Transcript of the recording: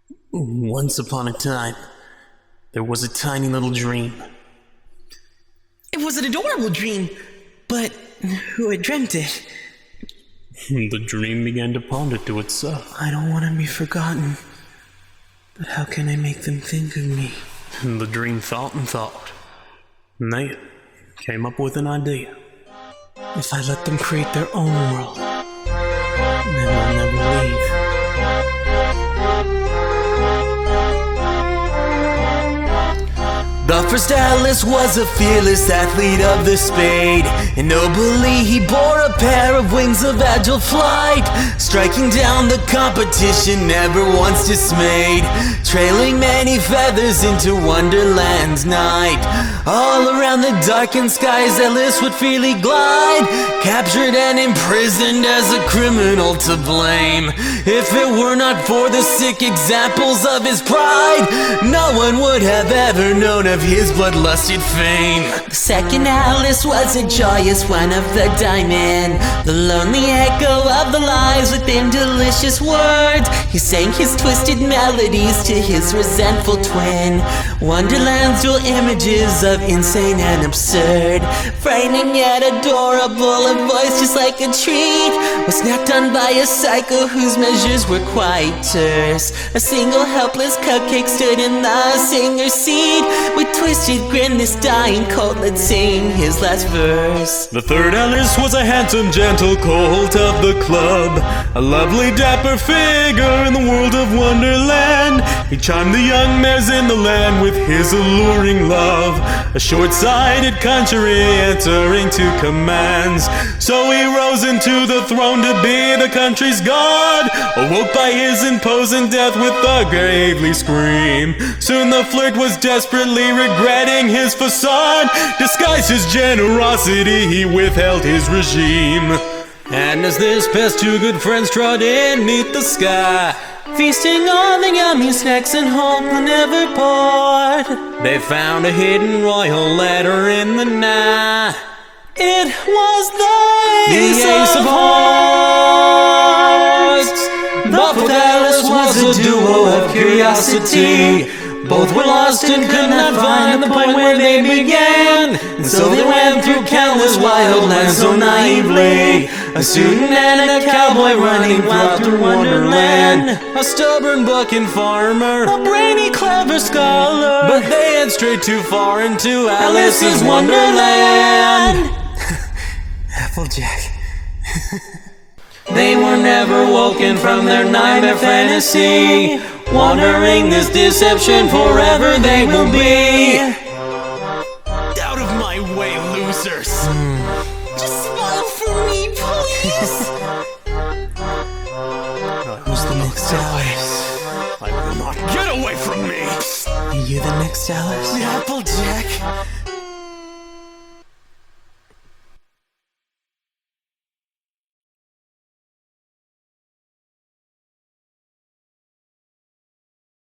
Once upon a time, there was a tiny little dream. It was an adorable dream, but who had dreamt it? The dream began to ponder to itself. I don't want to be forgotten, but how can I make them think of me? The dream thought and thought, and they came up with an idea. If I let them create their own world, Then they'll never leave. The first Atlas was a fearless athlete of the spade, and nobly he bore a pair of wings of agile flight, striking down the competition, never once dismayed, trailing many feathers into Wonderland's night. All around the darkened skies Atlas would freely glide, captured and imprisoned as a criminal to blame. If it were not for the sick examples of his pride, no one would have ever known of his bloodlusted fame. The second Atlas was a joyous one of the diamond, the lonely echo of the lies within delicious words. He sang his twisted melodies to his resentful twin, Wonderland's dual images of insane and absurd, frightening yet adorable, a voice just like a treat, was snapped on by a psycho whose measures were quite terse. A single helpless cupcake stood in the singer's seat, with twisted grin, this dying colt, let's sing his last verse. The third Atlas was a handsome, gentle colt of the club, a lovely, dapper figure in the world of Wonderland. He charmed the young mares in the land with his alluring love, a short-sighted country answering to commands. So he rose into the throne to be the country's god, awoke by his imposing death with a gravely scream. Soon the flirt was desperately regretting his facade, disguised his generosity, he withheld his regime. And as this past, two good friends trod in 'neath the sky, feasting on the yummy snacks and hope they never poured, they found a hidden royal letter in the night. It was the Ace of Hearts. The fourth Atlas was a duo of curiosity. Both were lost and could not find the point where they began, and so they went through countless wild lands so naively. A student and a cowboy running wild through Wonderland, a stubborn bucking farmer, a brainy clever scholar, but they had strayed too far into Alice's Wonderland. Applejack. They were never woken from their nightmare fantasy, wandering this deception forever they will be. Out of my way, losers! Just smile for me, please. Who's the next Alice? I will not get away from me! Are you the next Alice? Applejack!